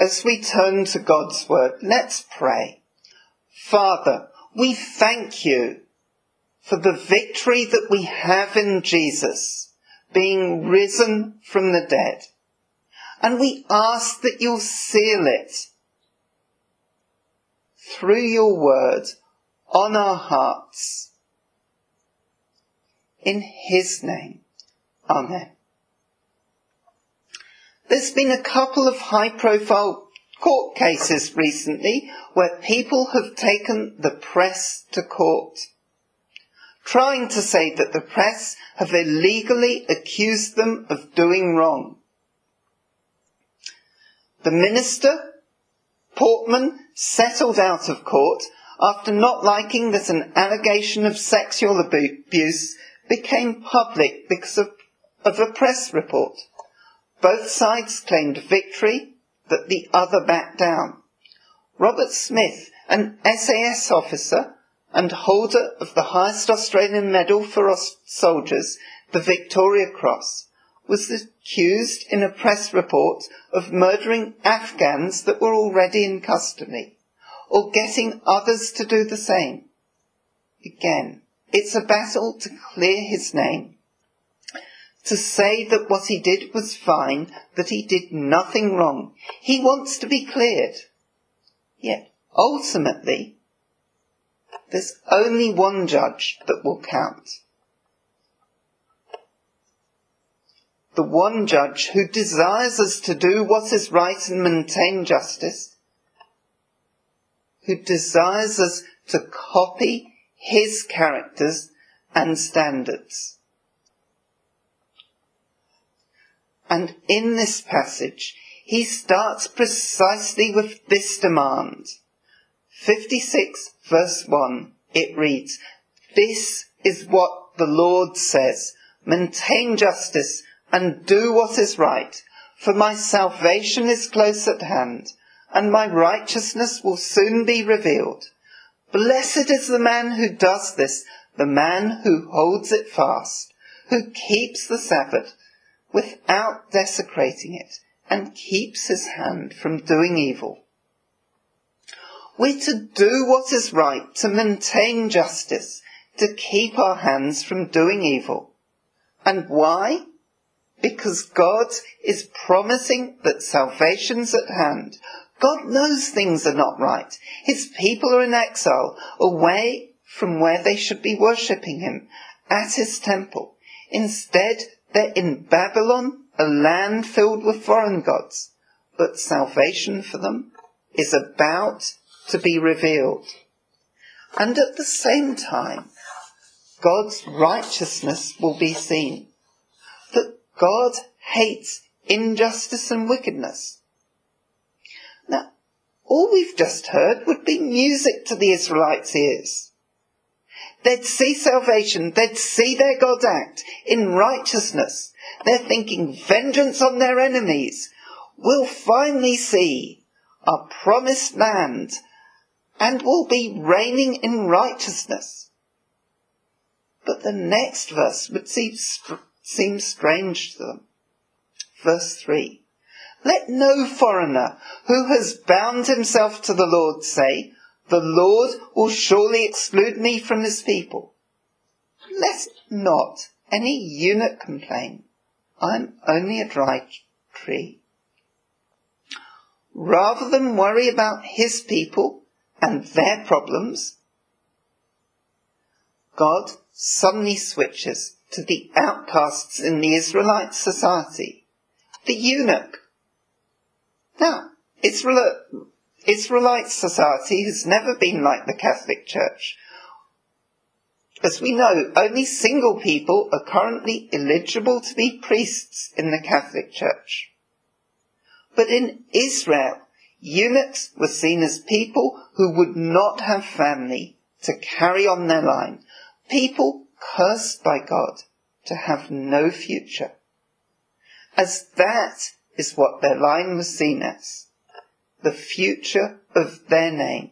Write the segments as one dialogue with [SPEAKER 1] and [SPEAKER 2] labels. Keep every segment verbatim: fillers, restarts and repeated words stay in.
[SPEAKER 1] As we turn to God's word, let's pray. Father, we thank you for the victory that we have in Jesus, being risen from the dead. And we ask that you'll seal it through your word on our hearts. In his name, amen. There's been a couple of high-profile court cases recently where people have taken the press to court, trying to say that the press have illegally accused them of doing wrong. The minister, Portman, settled out of court after not liking that an allegation of sexual abuse became public because of, of a press report. Both sides claimed victory, but the other backed down. Robert Smith, an S A S officer and holder of the highest Australian medal for soldiers, the Victoria Cross, was accused in a press report of murdering Afghans that were already in custody, or getting others to do the same. Again, it's a battle to clear his name, to say that what he did was fine, that he did nothing wrong. He wants to be cleared. Yet, ultimately, there's only one judge that will count. The one judge who desires us to do what is right and maintain justice, who desires us to copy his characters and standards. And in this passage, he starts precisely with this demand. fifty-six verse one, it reads, "This is what the Lord says, maintain justice and do what is right, for my salvation is close at hand, and my righteousness will soon be revealed. Blessed is the man who does this, the man who holds it fast, who keeps the Sabbath without desecrating it, and keeps his hand from doing evil." We're to do what is right, to maintain justice, to keep our hands from doing evil. And why? Because God is promising that salvation's at hand. God knows things are not right. His people are in exile, away from where they should be worshipping him, at his temple. Instead, they're in Babylon, a land filled with foreign gods. But salvation for them is about to be revealed. And at the same time, God's righteousness will be seen. That God hates injustice and wickedness. Now, all we've just heard would be music to the Israelites' ears. They'd see salvation, they'd see their God act in righteousness. They're thinking vengeance on their enemies. We'll finally see our promised land and we'll be reigning in righteousness. But the next verse would seem, seem strange to them. Verse three. "Let no foreigner who has bound himself to the Lord say, 'The Lord will surely exclude me from his people.' Let not any eunuch complain, 'I'm only a dry tree.' Rather than worry about his people and their problems, God suddenly switches to the outcasts in the Israelite society, the eunuch. Now, Israel, Israelite society has never been like the Catholic Church. As we know, only single people are currently eligible to be priests in the Catholic Church. But in Israel, eunuchs were seen as people who would not have family to carry on their line, people cursed by God to have no future, as that is what their line was seen as, the future of their name.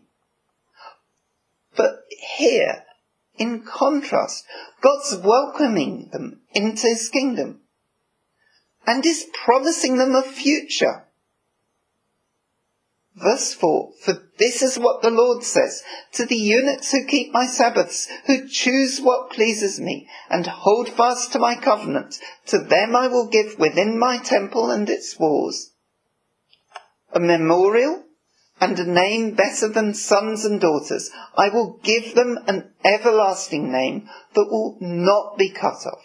[SPEAKER 1] But here, in contrast, God's welcoming them into his kingdom and is promising them a future. Verse four, for this is what the Lord says, to the eunuchs who keep my Sabbaths, who choose what pleases me, and hold fast to my covenant, to them I will give within my temple and its walls a memorial and a name better than sons and daughters. I will give them an everlasting name that will not be cut off.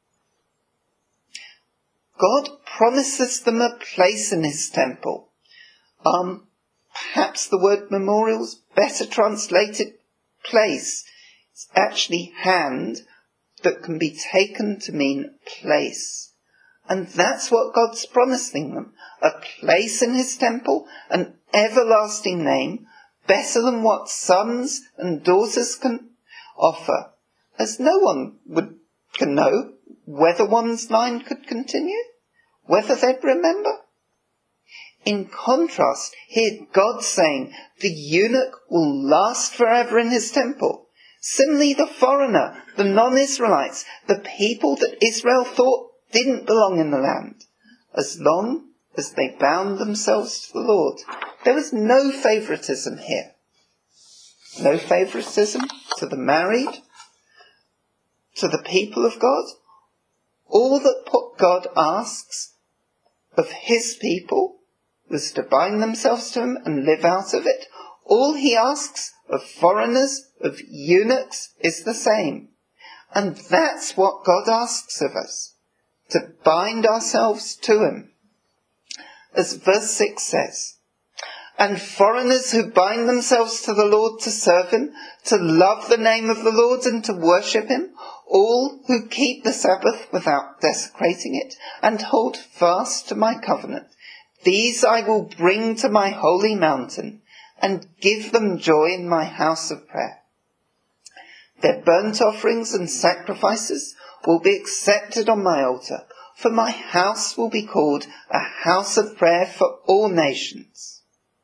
[SPEAKER 1] God promises them a place in his temple. Um, perhaps the word memorial's better translated place. It's actually hand that can be taken to mean place. And that's what God's promising them. A place in his temple, an everlasting name, better than what sons and daughters can offer, as no one would can know whether one's line could continue, whether they'd remember. In contrast, here God's saying the eunuch will last forever in his temple. Similarly, the foreigner, the non-Israelites, the people that Israel thought didn't belong in the land, as long as they bound themselves to the Lord. There was no favoritism here. No favoritism to the married, to the people of God. All that God asks of his people was to bind themselves to him and live out of it. All he asks of foreigners, of eunuchs, is the same. And that's what God asks of us, to bind ourselves to him. As verse six says, and foreigners who bind themselves to the Lord to serve him, to love the name of the Lord and to worship him, all who keep the Sabbath without desecrating it and hold fast to my covenant, these I will bring to my holy mountain and give them joy in my house of prayer. Their burnt offerings and sacrifices will be accepted on my altar, for my house will be called a house of prayer for all nations.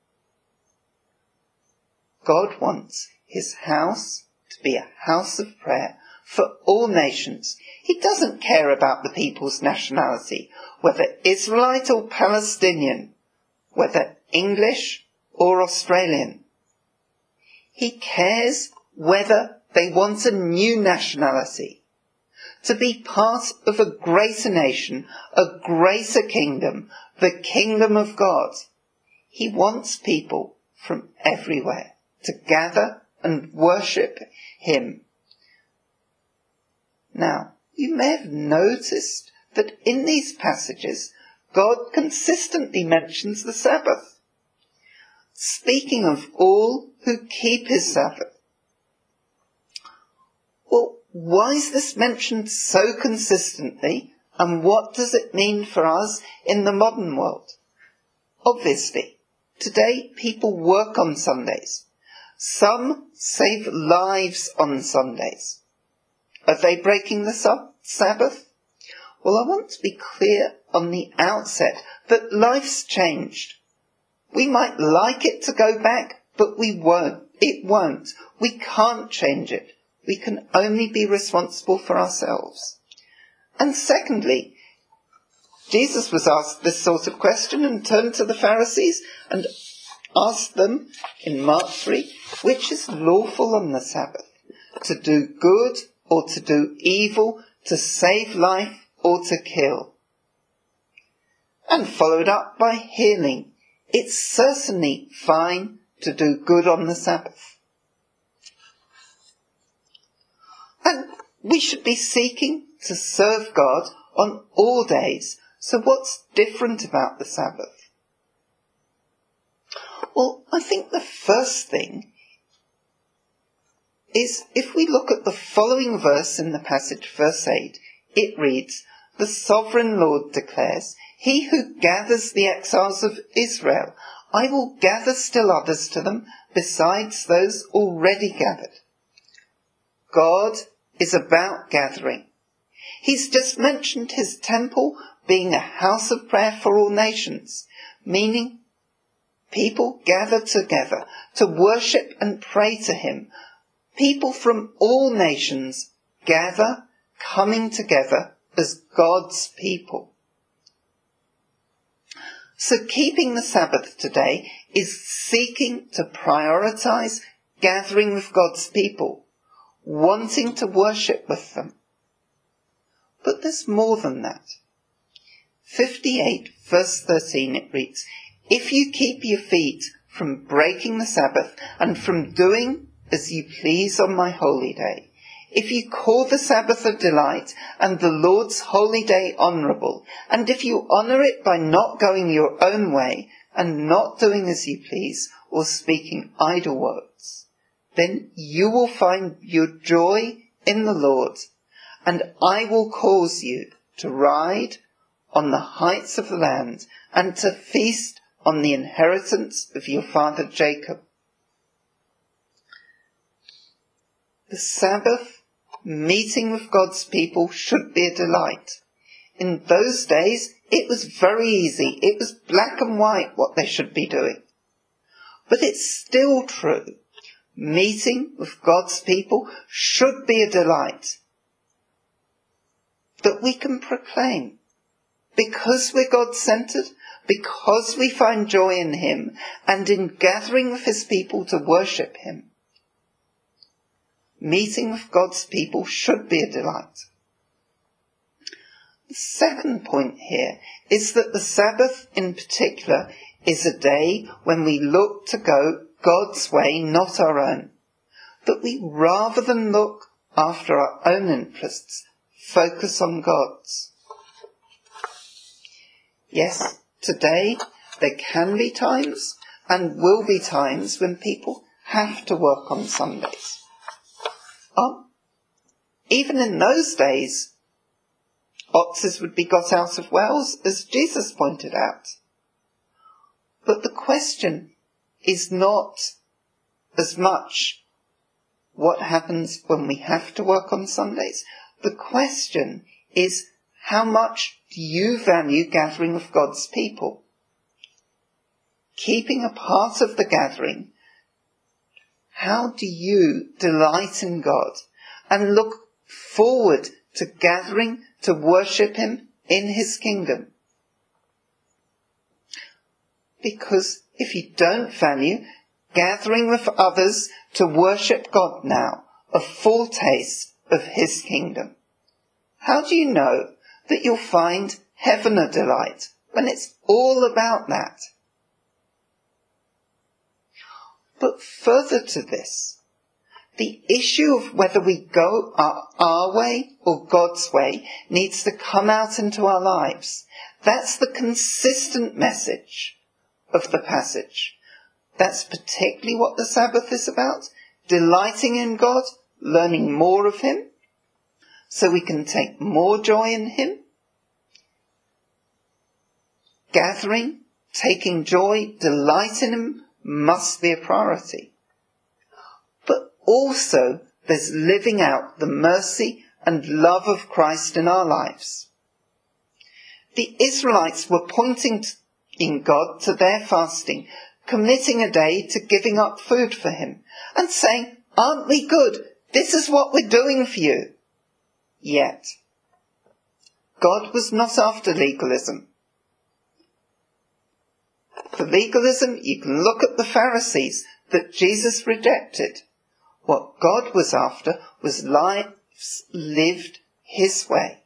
[SPEAKER 1] God wants his house to be a house of prayer for all nations. He doesn't care about the people's nationality, whether Israelite or Palestinian, whether English or Australian. He cares whether they want a new nationality, to be part of a greater nation, a greater kingdom, the kingdom of God. He wants people from everywhere to gather and worship him. Now, you may have noticed that in these passages, God consistently mentions the Sabbath, speaking of all who keep his Sabbath. Well, why is this mentioned so consistently, and what does it mean for us in the modern world? Obviously, today people work on Sundays. Some save lives on Sundays. Are they breaking the sub- Sabbath? Well, I want to be clear on the outset that life's changed. We might like it to go back, but we won't. It won't. We can't change it. We can only be responsible for ourselves. And secondly, Jesus was asked this sort of question and turned to the Pharisees and asked them in Mark three, which is lawful on the Sabbath, to do good or to do evil, to save life or to kill? And followed up by healing. It's certainly fine to do good on the Sabbath. And we should be seeking to serve God on all days. So what's different about the Sabbath? Well, I think the first thing is if we look at the following verse in the passage, verse eight, it reads, the sovereign Lord declares, he who gathers the exiles of Israel, I will gather still others to them besides those already gathered. God is about gathering. He's just mentioned his temple being a house of prayer for all nations, meaning people gather together to worship and pray to him. People from all nations gather, coming together as God's people. So keeping the Sabbath today is seeking to prioritize gathering with God's people, wanting to worship with them. But there's more than that. fifty-eight verse thirteen it reads, "If you keep your feet from breaking the Sabbath and from doing as you please on my holy day, if you call the Sabbath a delight and the Lord's holy day honourable, and if you honour it by not going your own way and not doing as you please or speaking idle words, then you will find your joy in the Lord, and I will cause you to ride on the heights of the land and to feast on the inheritance of your father Jacob." The Sabbath, meeting with God's people, should be a delight. In those days, it was very easy. It was black and white what they should be doing. But it's still true. Meeting with God's people should be a delight that we can proclaim. Because we're God-centered, because we find joy in him and in gathering with his people to worship him, meeting with God's people should be a delight. The second point here is that the Sabbath in particular is a day when we look to go God's way, not our own. That we, rather than look after our own interests, focus on God's. Yes, today there can be times and will be times when people have to work on Sundays. Oh, even in those days, oxes would be got out of wells, as Jesus pointed out. But the question is not as much what happens when we have to work on Sundays. The question is, how much do you value gathering with God's people? Keeping a part of the gathering, how do you delight in God and look forward to gathering to worship him in his kingdom? Because if you don't value gathering with others to worship God now, a foretaste of his kingdom, how do you know that you'll find heaven a delight when it's all about that? But further to this, the issue of whether we go our, our way or God's way needs to come out into our lives. That's the consistent message of the passage. That's particularly what the Sabbath is about, delighting in God, learning more of him, so we can take more joy in him. Gathering, taking joy, delight in him must be a priority. But also there's living out the mercy and love of Christ in our lives. The Israelites were pointing in God to their fasting, committing a day to giving up food for him, and saying, "Aren't we good? This is what we're doing for you." Yet, God was not after legalism. For legalism, you can look at the Pharisees that Jesus rejected. What God was after was lives lived his way.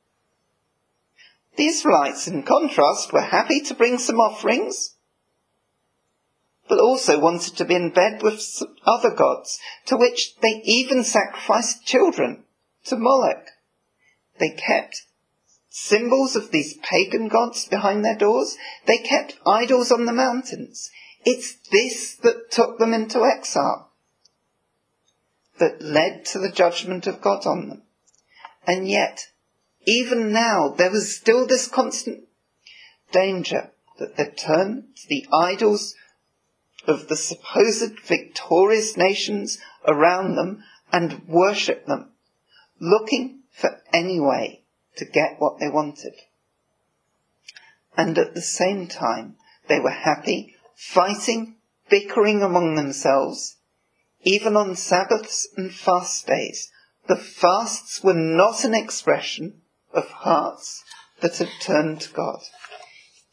[SPEAKER 1] The Israelites, in contrast, were happy to bring some offerings, but also wanted to be in bed with some other gods, to which they even sacrificed children to Moloch. They kept symbols of these pagan gods behind their doors. They kept idols on the mountains. It's this that took them into exile, that led to the judgment of God on them. And yet, even now, there was still this constant danger that they'd turn to the idols of the supposed victorious nations around them and worship them, looking for any way to get what they wanted. And at the same time, they were happy, fighting, bickering among themselves, even on Sabbaths and fast days. The fasts were not an expression of hearts that had turned to God.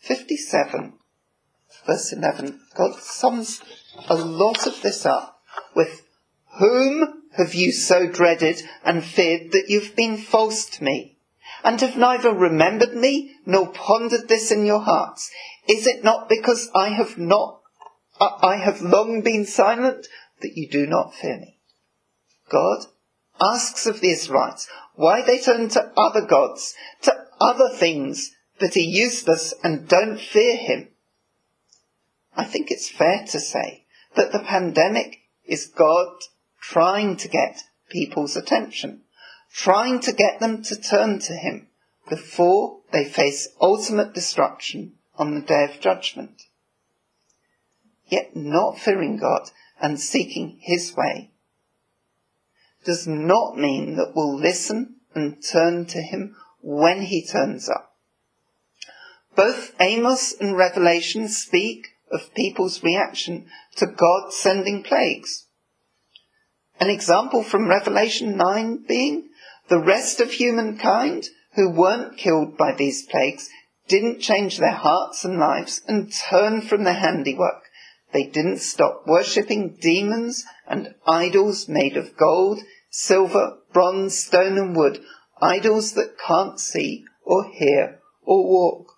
[SPEAKER 1] fifty-seven, verse eleven, God sums a lot of this up with, "Whom have you so dreaded and feared that you've been false to me, and have neither remembered me nor pondered this in your hearts? Is it not because I have not, I have long been silent that you do not fear me?" God asks of the Israelites why they turn to other gods, to other things that are useless and don't fear him. I think it's fair to say that the pandemic is God trying to get people's attention, trying to get them to turn to him before they face ultimate destruction on the day of judgment. Yet not fearing God and seeking his way does not mean that we'll listen and turn to him when he turns up. Both Amos and Revelation speak of people's reaction to God sending plagues. An example from Revelation nine being, the rest of humankind who weren't killed by these plagues didn't change their hearts and lives and turn from their handiwork. They didn't stop worshipping demons and idols made of gold, silver, bronze, stone and wood, idols that can't see or hear or walk.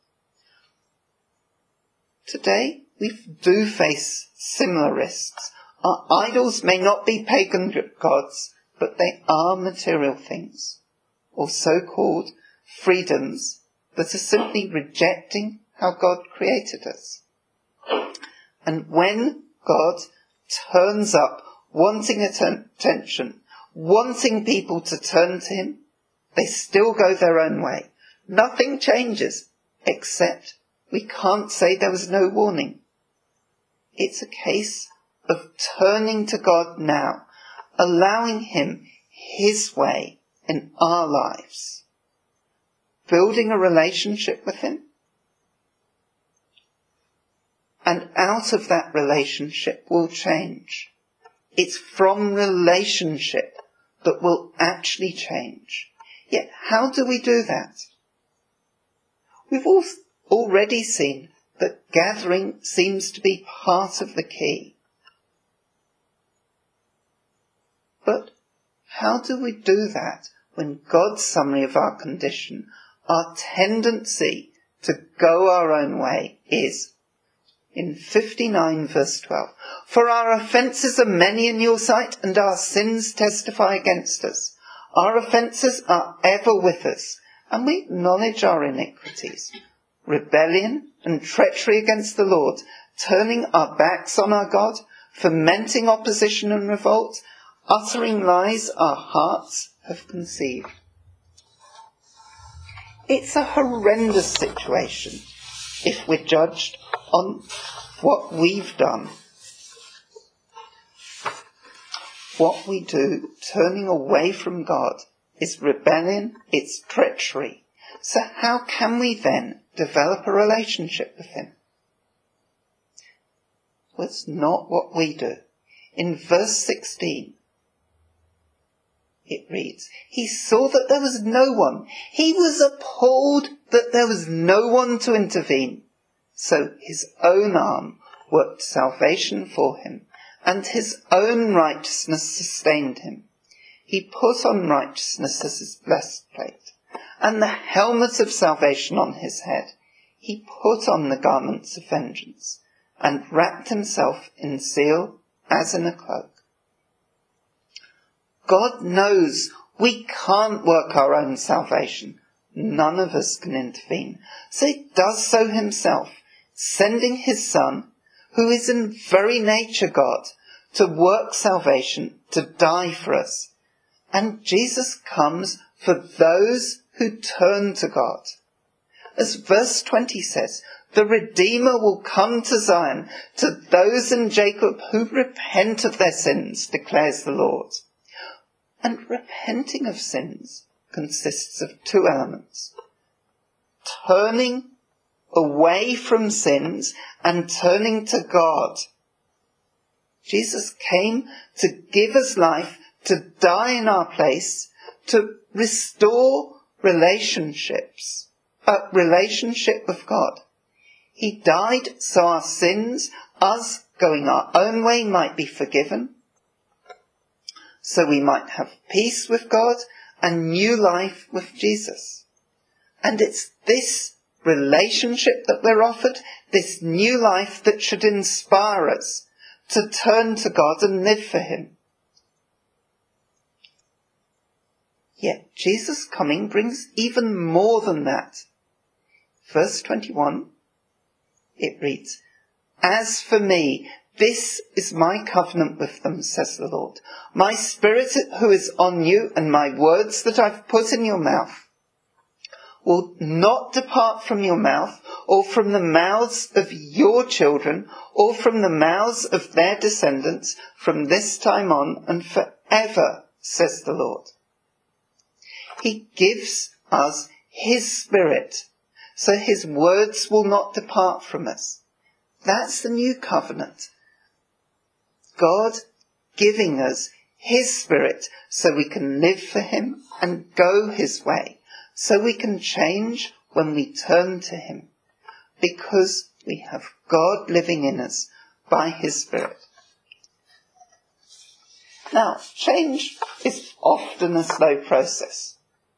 [SPEAKER 1] Today, we do face similar risks. Our idols may not be pagan gods, but they are material things, or so-called freedoms that are simply rejecting how God created us. And when God turns up wanting attention, wanting people to turn to him, they still go their own way. Nothing changes, except we can't say there was no warning. It's a case of turning to God now, allowing him his way in our lives, building a relationship with him, and out of that relationship will change. It's from relationship that will actually change. Yet how do we do that? We've all already seen that gathering seems to be part of the key. But how do we do that when God's summary of our condition, our tendency to go our own way, is in fifty-nine verse twelve, "For our offences are many in your sight, and our sins testify against us. Our offences are ever with us, and we acknowledge our iniquities. Rebellion and treachery against the Lord, turning our backs on our God, fomenting opposition and revolt, uttering lies our hearts have conceived." It's a horrendous situation if we're judged on what we've done. What we do, turning away from God, is rebellion, it's treachery. So how can we then develop a relationship with him? Well, it's not what we do. In verse sixteen, it reads, "He saw that there was no one. He was appalled that there was no one to intervene. So his own arm worked salvation for him, and his own righteousness sustained him. He put on righteousness as his breastplate, and the helmet of salvation on his head. He put on the garments of vengeance, and wrapped himself in zeal as in a cloak." God knows we can't work our own salvation. None of us can intervene. So he does so himself, sending his Son, who is in very nature God, to work salvation, to die for us. And Jesus comes for those who turn to God. As verse twenty says, "The Redeemer will come to Zion, to those in Jacob who repent of their sins, declares the Lord." And repenting of sins consists of two elements: turning away from sins and turning to God. Jesus came to give us life, to die in our place, to restore relationships, a relationship with God. He died so our sins, us going our own way, might be forgiven, so we might have peace with God and new life with Jesus. And it's this relationship that we're offered, this new life, that should inspire us to turn to God and live for him. Yet Jesus' coming brings even more than that. Verse twenty-one, it reads, "As for me, this is my covenant with them, says the Lord. My Spirit who is on you and my words that I've put in your mouth will not depart from your mouth or from the mouths of your children or from the mouths of their descendants from this time on and forever, says the Lord." He gives us his Spirit, so his words will not depart from us. That's the new covenant. God giving us his Spirit so we can live for him and go his way, so we can change when we turn to him, because we have God living in us by his Spirit. Now, change is often a slow process,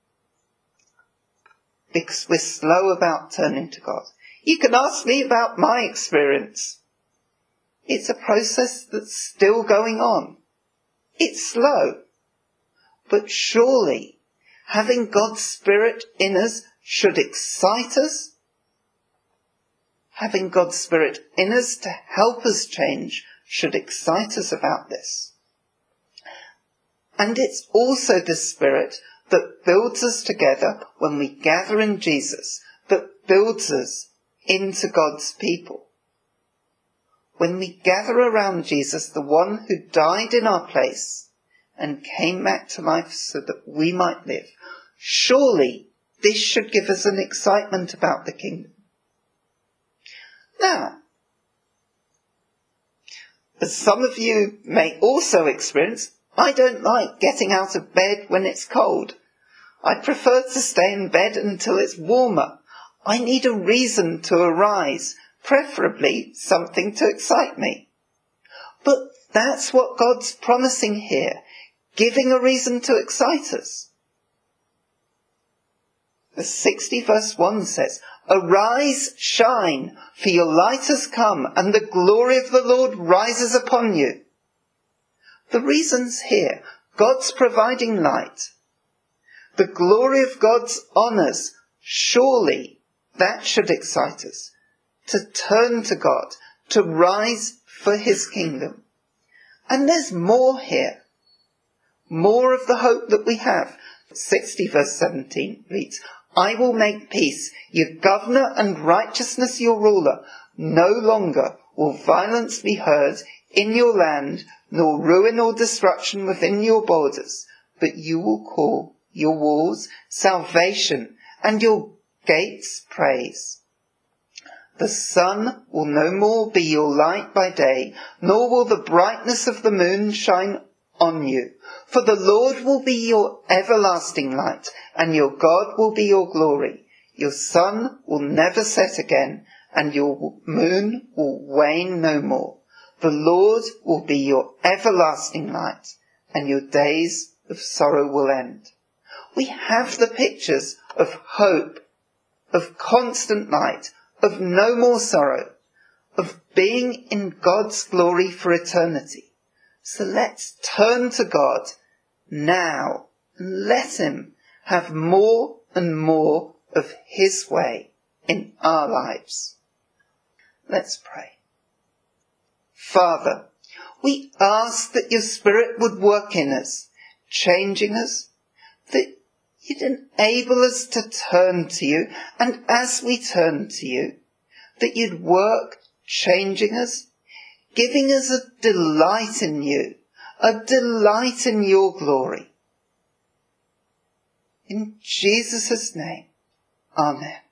[SPEAKER 1] because we're slow about turning to God. You can ask me about my experience. It's a process that's still going on. It's slow. But surely having God's Spirit in us should excite us. Having God's Spirit in us to help us change should excite us about this. And it's also the Spirit that builds us together when we gather in Jesus, that builds us into God's people. When we gather around Jesus, the one who died in our place and came back to life so that we might live, surely this should give us an excitement about the kingdom. Now, as some of you may also experience, I don't like getting out of bed when it's cold. I prefer to stay in bed until it's warmer. I need a reason to arise, preferably something to excite me. But that's what God's promising here, giving a reason to excite us. Verse sixty verse one says, "Arise, shine, for your light has come, and the glory of the Lord rises upon you." The reason's here. God's providing light. The glory of God's honours, surely that should excite us. To turn to God, to rise for his kingdom. And there's more here. More of the hope that we have. sixty verse seventeen reads, "I will make peace, your governor, and righteousness your ruler. No longer will violence be heard in your land, nor ruin or destruction within your borders, but you will call your walls salvation and your gates praise. The sun will no more be your light by day, nor will the brightness of the moon shine on you. For the Lord will be your everlasting light, and your God will be your glory. Your sun will never set again, and your moon will wane no more. The Lord will be your everlasting light, and your days of sorrow will end." We have the pictures of hope, of constant light, of no more sorrow, of being in God's glory for eternity. So let's turn to God now and let him have more and more of his way in our lives. Let's pray. Father, we ask that your Spirit would work in us, changing us, that you'd enable us to turn to you, and as we turn to you, that you'd work changing us, giving us a delight in you, a delight in your glory. In Jesus' name, amen.